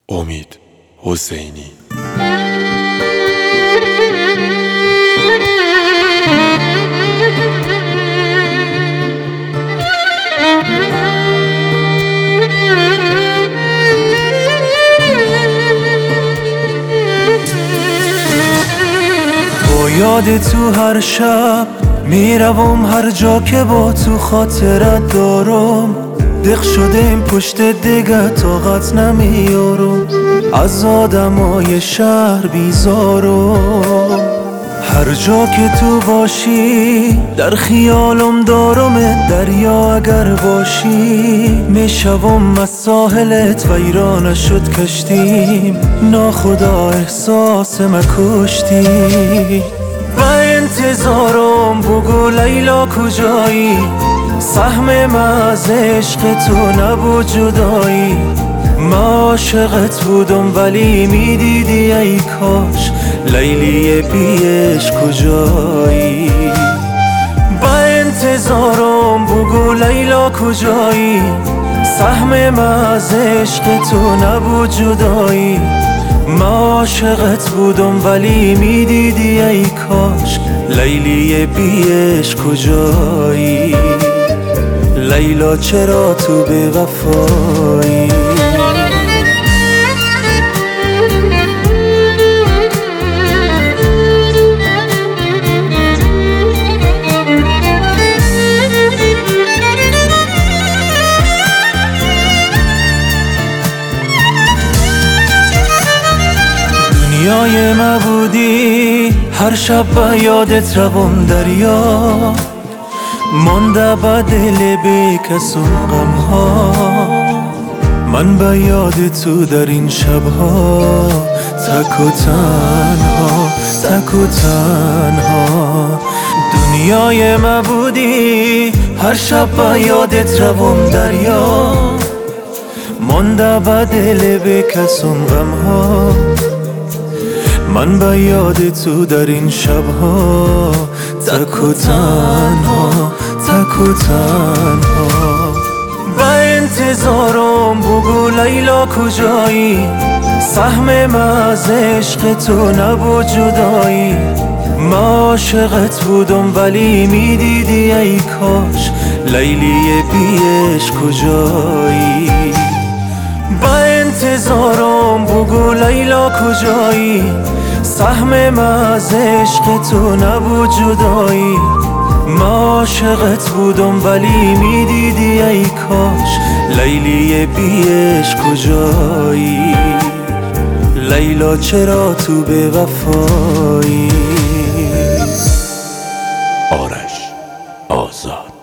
امید حسینی. با یاد تو هر شب میروم، هر جا که با تو خاطرت دارم. دق شده این پشت دیگه طاقت نمیارم، از آدمای شهر بیزارم. هر جا که تو باشی در خیالم دارم، دریا اگر باشی میشوم از ساحلت ویران شد کشتیم، ناخدا احساس مکشتی. و انتظارم بگو لیلا کجایی، سهم من از عشق تو نبود جدایی. من عاشقت بودم ولی میدیدی ای کاش لیلی بیش کجایی. با انتظارم بگو لیلا کجایی، سهم من از عشق تو نبود جدایی. من عاشقت بودم ولی میدیدی ای کاش لیلی بیش کجایی. لیلا چرا تو به وفایی؟ دنیای ما بودی، هر شب با یادت روم دریا، مانده با دل بیکسون غم ها. من با یاد تو در این شبها تک و تنها، تک و تنها. دنیای ما بودی، هر شب با یادت روم دریا، مانده با دل بیکسون غم ها. من با یاد تو در این شبها تک و تنها، تک و تنها. با انتظارم بگو لیلا کجایی، سهم من از عشق تو نبود جدایی. من عاشقت بودم ولی میدیدی ای کاش لیلی بیش کجایی. با انتظارم بگو لیلا کجایی، سهم من از عشق تو نبود جدایی. من عاشقت بودم ولی میدیدی ای کاش لیلی بیش کجایی. لیلا چرا تو به وفایی؟ آرش آزاد.